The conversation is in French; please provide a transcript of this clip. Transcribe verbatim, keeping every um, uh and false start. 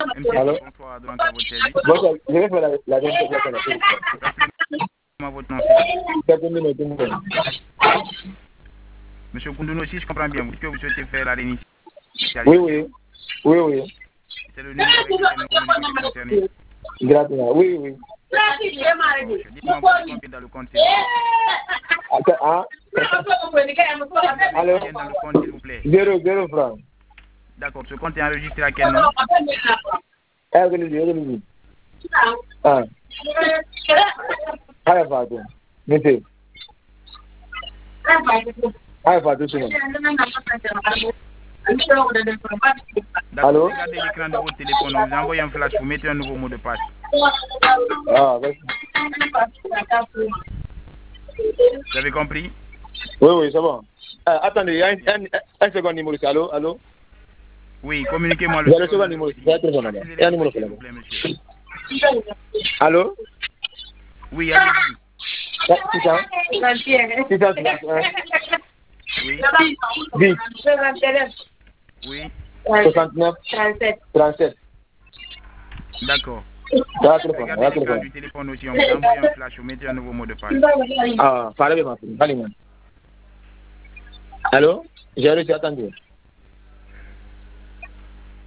Allô? Bonsoir, devant votre service. Bonsoir, je vais faire la, la deuxième question. Rappelez-moi votre nom, s'il vous plaît. Quelques minutes, une minute. Monsieur Koundouno, si je comprends bien, vous dites que vous souhaitez faire la réinitialisation. Oui, oui. Oui, oui. C'est le numéro avec lequel nous communiquons les concernés. Gratuitement. Oui, oui. Dites-moi votre compte dans le compte, s'il vous plaît. Ah? Allô? Combien dans le compte, s'il vous plaît. Zéro, zéro francs. D'accord, ce compte est enregistré à quel nom? Organisé, organisé. Ah. Allez, Fatou. Mettez. Allez, Fatou, c'est bon. D'accord, regardez l'écran de votre téléphone, on vous envoie un flash, vous mettez un nouveau mot de passe. Ah, d'accord. Vous avez compris? Oui, oui, c'est bon. Ah, attendez, il y a un, un, un second numéro ici. Allô, allô? Oui, communiquez-moi le Il y a le second numéro ici. Il y a un numéro là. Il y a un numéro s'il là. vous plaît, monsieur. Allô? Oui, allez-y. six cents. six cent Oui. dix. Oui. soixante-neuf. trente-sept. D'accord. Voilà le téléphone. Regardez Voilà le l'écran téléphone. du téléphone aussi, on vous envoie un flash, vous mettez un nouveau mot de passe. Ah, parlez bien, ma fille. Allez, moi. Allô? J'ai reçu, attendez.